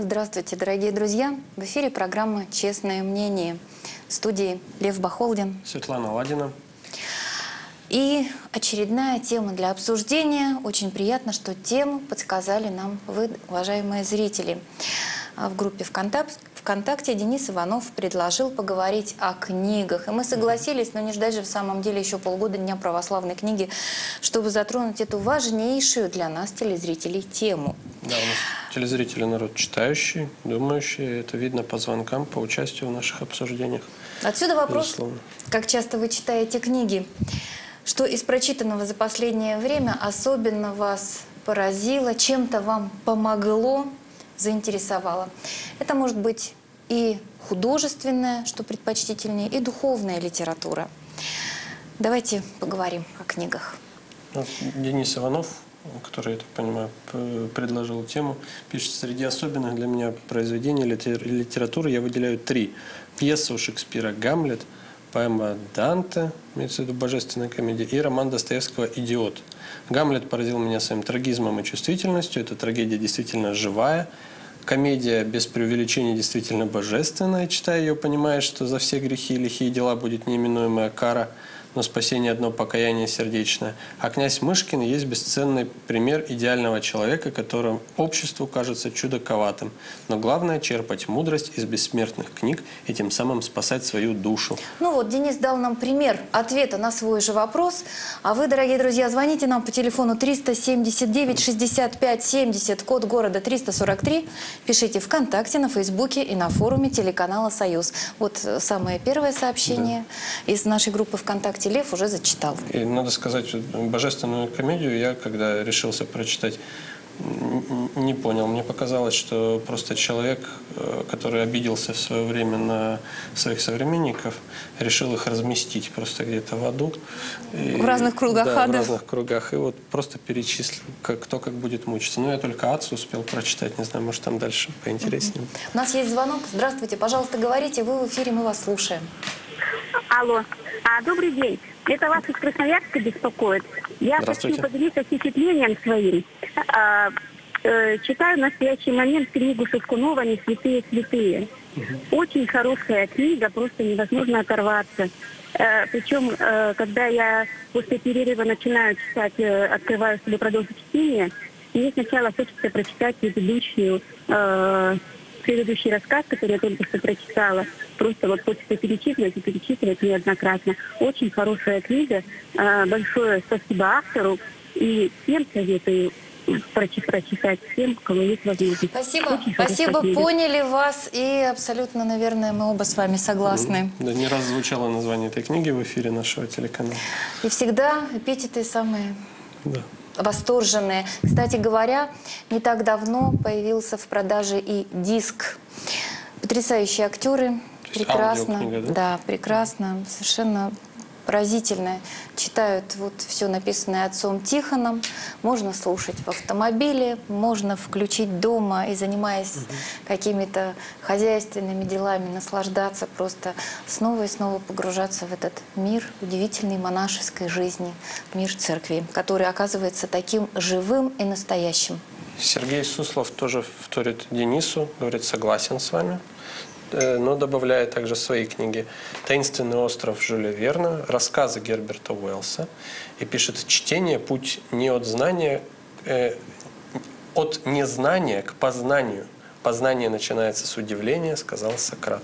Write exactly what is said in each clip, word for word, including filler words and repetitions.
Здравствуйте, дорогие друзья! В эфире программа «Честное мнение». В студии Лев Бахолдин. Светлана Ладина. И очередная тема для обсуждения. Очень приятно, что тему подсказали нам вы, уважаемые зрители. В группе ВКонтакте, ВКонтакте Денис Иванов предложил поговорить о книгах. И мы согласились, но не ждать же в самом деле еще полгода Дня православной книги, чтобы затронуть эту важнейшую для нас, телезрителей, тему. Да, у нас телезрители народ читающий, думающий. Это видно по звонкам, по участию в наших обсуждениях. Отсюда вопрос, безусловно. Как часто вы читаете книги? Что из прочитанного за последнее время особенно вас поразило, чем-то вам помогло, заинтересовало? Это может быть и художественная, что предпочтительнее, и духовная литература. Давайте поговорим о книгах. Вот Денис Иванов, который, я так понимаю, предложил тему, пишет: среди особенных для меня произведений литературы я выделяю три. Пьеса у Шекспира «Гамлет», поэма Данте, имеется в виду «Божественная комедия», и роман Достоевского «Идиот». «Гамлет» поразил меня своим трагизмом и чувствительностью. Эта трагедия действительно живая. Комедия без преувеличения действительно божественная. Читая ее, понимаешь, что за все грехи и лихие дела будет неименуемая кара, но спасение одно покаяние сердечное. А князь Мышкин есть бесценный пример идеального человека, которым обществу кажется чудаковатым. Но главное — черпать мудрость из бессмертных книг и тем самым спасать свою душу. Ну вот, Денис дал нам пример ответа на свой же вопрос. А вы, дорогие друзья, звоните нам по телефону триста семьдесят девять шестьдесят пять семьдесят, код города триста сорок три. Пишите ВКонтакте, на Фейсбуке и на форуме телеканала «Союз». Вот самое первое сообщение да. из нашей группы ВКонтакте Лев уже зачитал. И надо сказать, «Божественную комедию» я, когда решился прочитать, не понял. Мне показалось, что просто человек, который обиделся в свое время на своих современников, решил их разместить просто где-то в аду. И, в разных кругах да, ада. в разных кругах. И вот просто перечислил, как, кто как будет мучиться. Но я только «Ад» успел прочитать. Не знаю, может, там дальше поинтереснее. У нас есть звонок. Здравствуйте. Пожалуйста, говорите. Вы в эфире, мы вас слушаем. Алло. А, добрый день. Это вас из Красноярска беспокоит. Я хочу поделиться впечатлением своим. А, э, читаю в настоящий момент книгу Шевкунова «Не святые святые». Угу. Очень хорошая книга, просто невозможно оторваться. Э, причем, э, когда я после перерыва начинаю читать, э, открываю, чтобы продолжить чтение, мне сначала хочется прочитать предыдущую э, предыдущий рассказ, который я только что прочитала. Просто вот хочется перечитывать и перечитывать неоднократно. Очень хорошая книга. Большое спасибо автору. И всем советую прочитать, всем, кому есть возможность. Спасибо. Спасибо. Поняли вас. И абсолютно, наверное, мы оба с вами согласны. Да, не раз звучало название этой книги в эфире нашего телеканала. И всегда эпитеты самые... Да. Восторженные. Кстати говоря, не так давно появился в продаже и диск. Потрясающие актеры. Прекрасно. Да? да, прекрасно. Совершенно поразительно. Читают вот все написанное отцом Тихоном. Можно слушать в автомобиле, можно включить дома и, занимаясь угу. какими-то хозяйственными делами, наслаждаться, просто снова и снова погружаться в этот мир удивительной монашеской жизни, мир церкви, который оказывается таким живым и настоящим. Сергей Суслов тоже вторит Денису, говорит, согласен с вами, но добавляет также свои книги: «Таинственный остров» Жюля Верна, рассказы Герберта Уэллса, и пишет: чтение — путь не от знания, э, от незнания к познанию. Познание начинается с удивления, сказал Сократ.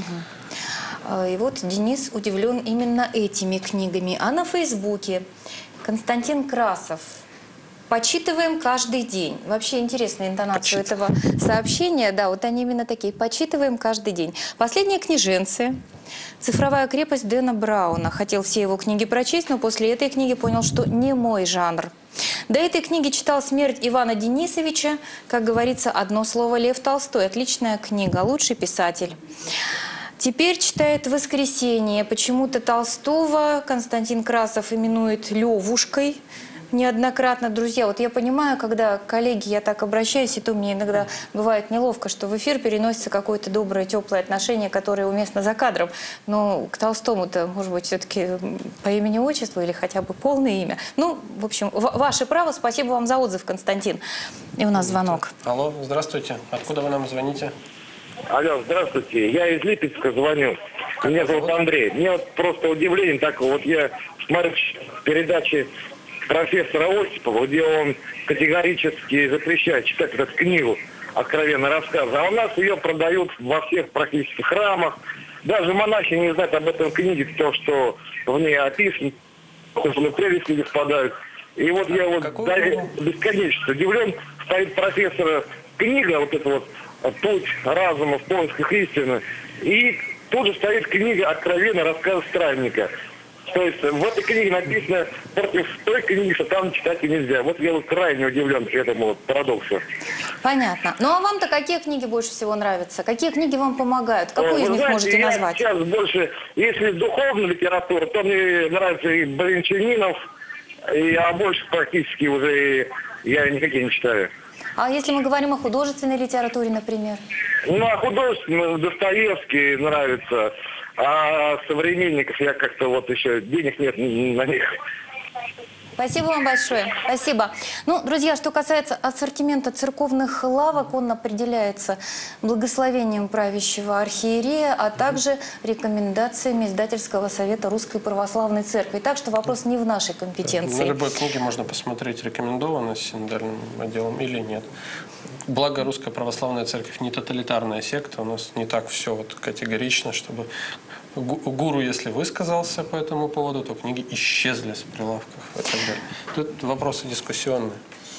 Угу. И вот Денис удивлен именно этими книгами. А на Фейсбуке Константин Красов: почитываем каждый день. Вообще интересная интонация этого сообщения. Да, вот они именно такие. Почитываем каждый день. Последние книженцы. Цифровая крепость Дэна Брауна. Хотел все его книги прочесть, но после этой книги понял, что не мой жанр. До этой книги читал «Смерть Ивана Денисовича». Как говорится, одно слово — Лев Толстой. Отличная книга, лучший писатель. Теперь читает «Воскресенье». Почему-то Толстого Константин Красов именует Левушкой. неоднократно, друзья. Вот я понимаю, когда коллеги, я так обращаюсь, и то мне иногда бывает неловко, что в эфир переносится какое-то доброе, теплое отношение, которое уместно за кадром. Но к Толстому-то, может быть, все-таки по имени-отчеству или хотя бы полное имя. Ну, в общем, ваше право. Спасибо вам за отзыв, Константин. И у нас звонок. Алло, здравствуйте. Откуда вы нам звоните? Алло, здравствуйте. Я из Липецка звоню. Как Меня вас зовут зовут? Андрей. Мне вот просто удивление такое. Вот я смотрю передачи профессора Осипова, где он категорически запрещает читать эту книгу «Откровенный рассказ». А у нас ее продают во всех практически храмах. Даже монахи не знают об этом книге, то, что в ней описано, на прелесть люди впадают. И вот а я вот какую даже книгу? бесконечно удивлен. Стоит профессора книга, вот эта вот «Путь разума в поисках истины». И тут же стоит книга «Откровенный рассказ странника». То есть в этой книге написано против той книги, что там читать нельзя. Вот я вот крайне удивлен этому вот парадоксу. Понятно. Ну а вам-то какие книги больше всего нравятся? Какие книги вам помогают? Какую Вы из них знаете, можете я назвать? сейчас больше, если духовная литература, то мне нравится и Брянчанинов, и, а больше практически уже я никакие не читаю. А если мы говорим о художественной литературе, например? Ну, а художественно Достоевский нравится, а современников я как-то вот еще денег нет на них. Спасибо вам большое. Спасибо. Ну, друзья, что касается ассортимента церковных лавок, он определяется благословением правящего архиерея, а также рекомендациями издательского совета Русской Православной Церкви. Так что вопрос не в нашей компетенции. На любой книге можно посмотреть, рекомендовано синодальным отделом или нет. Благо, Русская Православная Церковь не тоталитарная секта, у нас не так все вот категорично, чтобы гуру, если высказался по этому поводу, то книги исчезли с прилавков и так далее. Тут вопросы дискуссионные.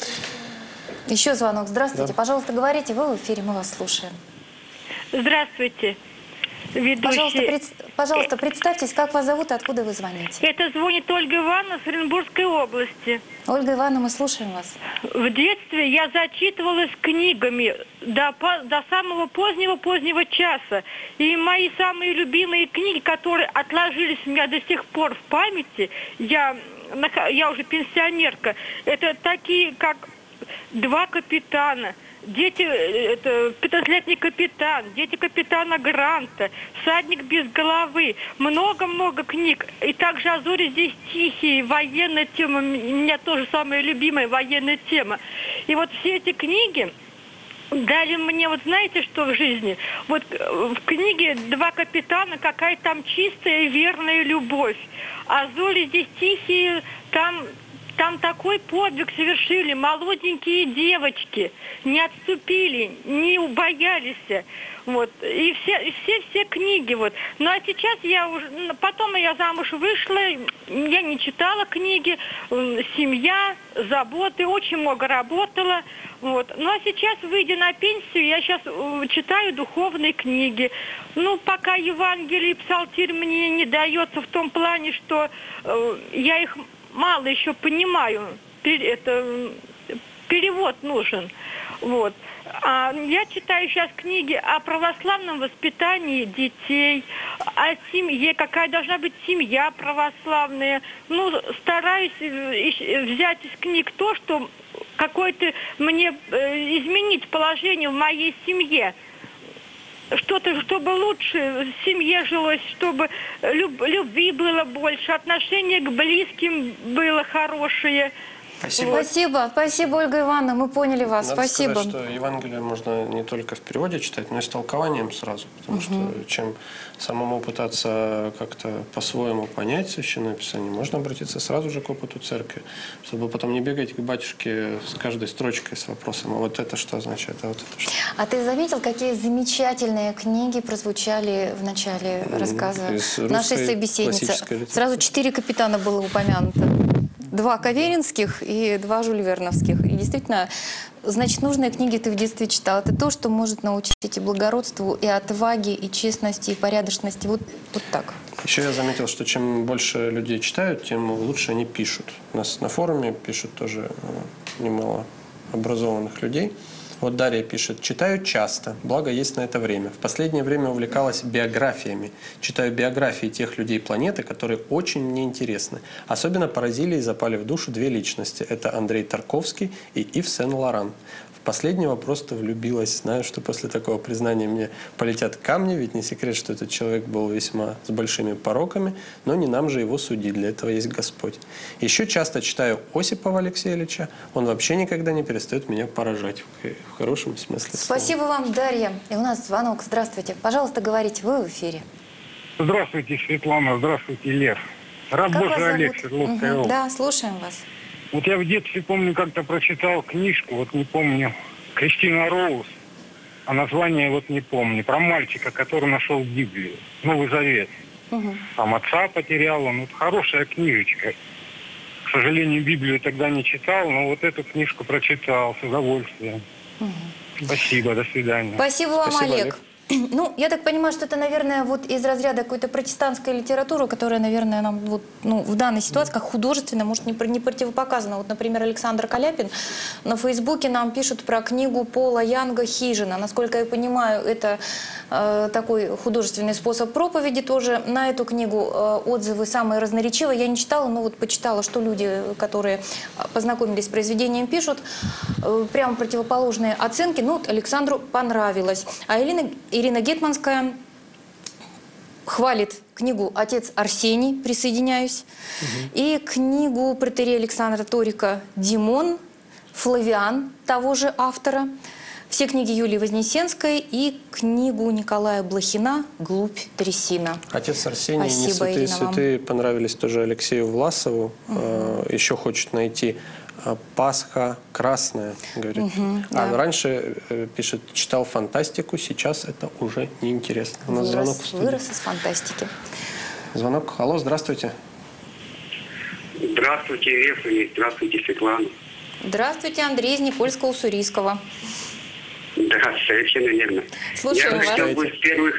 Еще звонок. Здравствуйте. Да. Пожалуйста, говорите, вы в эфире, мы вас слушаем. Здравствуйте, ведущий. Пожалуйста, пред... Пожалуйста, представьтесь, как вас зовут и откуда вы звоните. Это звонит Ольга Ивановна с Оренбургской области. Ольга Ивановна, мы слушаем вас. В детстве я зачитывалась книгами до, до самого позднего-позднего часа. И мои самые любимые книги, которые отложились у меня до сих пор в памяти, я, я уже пенсионерка, это такие, как «Два капитана», Дети, это пятнадцатилетний капитан, дети капитана Гранта, всадник без головы, много-много книг. И также «А зори здесь тихие», военная тема, у меня тоже самая любимая военная тема. И вот все эти книги дали мне, вот знаете, что в жизни? Вот в книге «Два капитана» какая там чистая и верная любовь. «А зори здесь тихие», там... Там такой подвиг совершили молоденькие девочки, не отступили, не убоялись. Вот. И все, все, все книги. Вот. Ну а сейчас я уже, потом я замуж вышла, я не читала книги, семья, заботы, очень много работала. Вот. Ну а сейчас, выйдя на пенсию, я сейчас читаю духовные книги. Ну, пока Евангелие и Псалтирь мне не дается в том плане, что э, я их мало еще понимаю. Это, перевод нужен. Вот. А я читаю сейчас книги о православном воспитании детей, о семье, какая должна быть семья православная. Ну, стараюсь взять из книг то, что какое-то мне изменить положение в моей семье. Что-то, чтобы лучше в семье жилось, чтобы люб, любви было больше, отношение к близким было хорошее. Спасибо. Спасибо, спасибо, Ольга Ивановна, мы поняли вас. Надо Спасибо. сказать, что Евангелие можно не только в переводе читать, но и с толкованием сразу. Потому угу. что чем самому пытаться как-то по-своему понять Священное Писание, можно обратиться сразу же к опыту церкви, чтобы потом не бегать к батюшке с каждой строчкой с вопросом, а вот это что означает, а вот это что. А ты заметил, какие замечательные книги прозвучали в начале рассказа нашей собеседницы? Сразу четыре капитана было упомянуто. Два каверинских и два жюльверновских. И действительно, значит, нужные книги ты в детстве читал. Это то, что может научить и благородству, и отваге, и честности, и порядочности. Вот, вот так. Еще я заметил, что чем больше людей читают, тем лучше они пишут. У нас на форуме пишут тоже немало образованных людей. Вот Дарья пишет: читаю часто, благо есть на это время. В последнее время увлекалась биографиями. Читаю биографии тех людей планеты, которые очень мне интересны. Особенно поразили и запали в душу две личности. Это Андрей Тарковский и Ив Сен-Лоран. В последнего просто влюбилась. Знаю, что после такого признания мне полетят камни, ведь не секрет, что этот человек был весьма с большими пороками, но не нам же его судить, для этого есть Господь. Еще часто читаю Осипова Алексея Ильича, он вообще никогда не перестает меня поражать, в хорошем смысле слова. Спасибо вам, Дарья. И у нас звонок. Здравствуйте. Пожалуйста, говорите, вы в эфире. Здравствуйте, Светлана, здравствуйте, Лев. Раб Как Божий вас Олег, зовут? Свердловская Угу. область. Да, слушаем вас. Вот я в детстве, помню, как-то прочитал книжку, вот не помню, Кристина Роуз, а название вот не помню, про мальчика, который нашел Библию, Новый Завет. Угу. Там отца потерял он, вот хорошая книжечка. К сожалению, Библию тогда не читал, но вот эту книжку прочитал с удовольствием. Угу. Спасибо, до свидания. Спасибо вам, Спасибо, Олег. Олег. Ну, я так понимаю, что это, наверное, вот из разряда какой-то протестантской литературы, которая, наверное, нам вот, ну, в данной ситуации как художественно, может, не, не противопоказана. Вот, например, Александр Каляпин на Фейсбуке нам пишет про книгу Пола Янга «Хижина». Насколько я понимаю, это э, такой художественный способ проповеди тоже. На эту книгу э, отзывы самые разноречивые. Я не читала, но вот почитала, что люди, которые познакомились с произведением, пишут. Э, прямо противоположные оценки. Ну, вот Александру понравилось. А Ирина... Ирина Гетманская хвалит книгу «Отец Арсений», присоединяюсь, угу. и книгу протоиерея Александра Торика «Димон», «Флавиан» того же автора, все книги Юлии Вознесенской и книгу Николая Блохина «Глубь трясина». «Отец Арсений» и «Не святые Ирина, святые» понравились тоже Алексею Власову. Угу. Еще хочет найти «Пасха красная», говорит. Угу, да. А раньше, э, пишет, читал фантастику, сейчас это уже неинтересно. У нас вырос, звонок в студию. Вырос из фантастики. Звонок. Алло, здравствуйте. Здравствуйте, Лев, здравствуйте, Светлана. Здравствуйте, Андрей из Никольска-Уссурийского. Да, совершенно верно. Слушаем Я хотел бы с первых,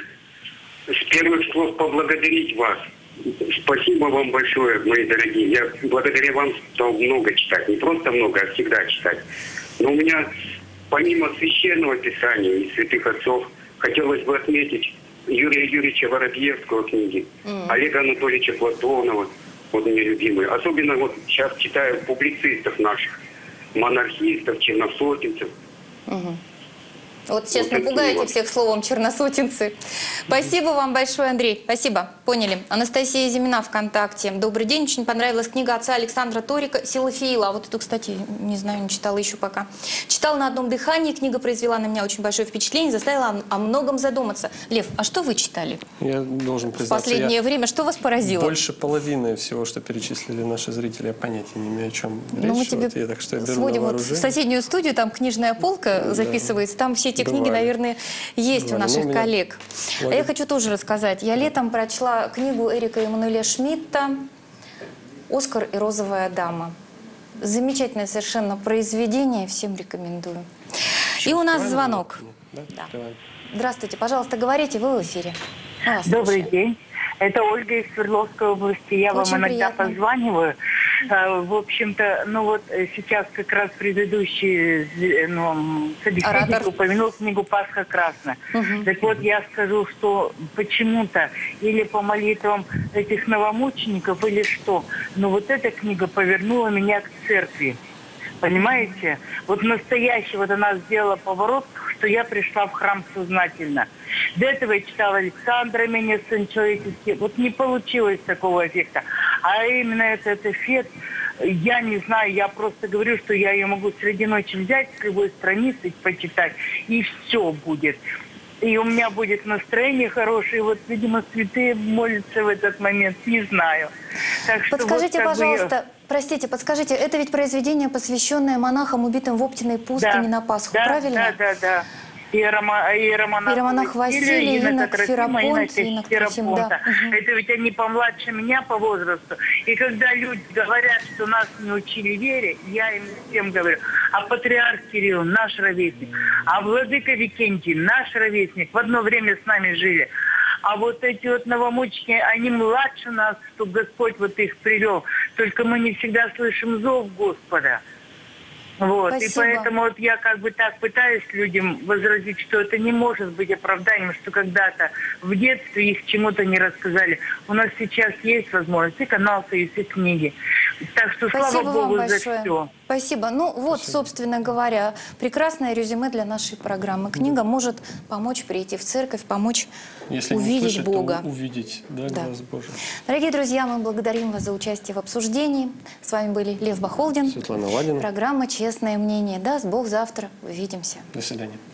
с первых слов поблагодарить вас. Спасибо вам большое, мои дорогие. Я благодаря вам стал много читать. Не просто много, а всегда читать. Но у меня, помимо священного писания и святых отцов, хотелось бы отметить Юрия Юрьевича Воробьевского книги, mm. Олега Анатольевича Платонова, вот мне любимые. Особенно вот сейчас читаю публицистов наших, монархистов, черносотенцев. Mm. Вот сейчас вот напугаете вот. всех словом черносотенцы. Спасибо вам большое, Андрей. Спасибо. Поняли. Анастасия Зимина ВКонтакте. Добрый день. Очень понравилась книга отца Александра Торика «Силофеила». А вот эту, кстати, не знаю, не читала еще пока. Читала на одном дыхании. Книга произвела на меня очень большое впечатление, заставила о многом задуматься. Лев, а что вы читали? Я должен признаться, в последнее я время? Что вас поразило? Больше половины всего, что перечислили наши зрители, я понятия не имею, о чем речь. Ну, мы тебе вот я, так что я беру сводим на вот в соседнюю студию, там книжная полка да. записывается, там все эти Бывали. книги, наверное, есть Бывали. у наших ну, коллег. Логик... А я хочу тоже рассказать. Я летом прочла книгу Эрика Эммануэля Шмидта «Оскар и розовая дама». Замечательное совершенно произведение, всем рекомендую. Сейчас и у нас звонок. Да? Да. Здравствуйте, пожалуйста, говорите, вы в эфире. Добрый день. Это Ольга из Свердловской области. Я Очень вам иногда приятно. позваниваю. В общем-то, ну вот сейчас как раз предыдущий ну, собеседник Оратор. упомянул книгу «Пасха красная». Угу. Так вот, я скажу, что почему-то или по молитвам этих новомучеников, или что, но вот эта книга повернула меня к церкви. Понимаете? Вот настоящий, вот она сделала поворот, что я пришла в храм сознательно. До этого я читала Александра, меня сын человеческий. Вот не получилось такого эффекта. А именно этот эффект, я не знаю, я просто говорю, что я ее могу среди ночи взять, с любой страницы почитать, и все будет. И у меня будет настроение хорошее. Вот, видимо, святые молятся в этот момент, не знаю. Так что подскажите, вот, пожалуйста, я... простите, подскажите, это ведь произведение, посвященное монахам, убитым в Оптиной пустыне да, на Пасху, да, правильно? Да, да, да. Иеромонах, Иеромонах Василий, инок Ферапонт, инок Трофим, да. Угу. Это ведь они помладше меня по возрасту. И когда люди говорят, что нас не учили вере, я им всем говорю, а патриарх Кирилл наш ровесник, а владыка Викентий наш ровесник, в одно время с нами жили. А вот эти вот новомученики, они младше нас, что Господь вот их привел. Только мы не всегда слышим зов Господа. Вот. Спасибо. И поэтому вот я как бы так пытаюсь людям возразить, что это не может быть оправданием, что когда-то в детстве их чему-то не рассказали. У нас сейчас есть возможность и канал есть, и книги. Так что Спасибо слава Богу вам за большое. все. Спасибо. Ну вот, Спасибо. собственно говоря, прекрасное резюме для нашей программы. Книга может помочь прийти в церковь, помочь Если не увидеть услышать, Бога. то увидеть, да, Да. глаз Божий. Дорогие друзья, мы благодарим вас за участие в обсуждении. С вами были Лев Бахолдин. Светлана Ладина. Программа «Честное мнение». Даст Бог, завтра увидимся. До свидания.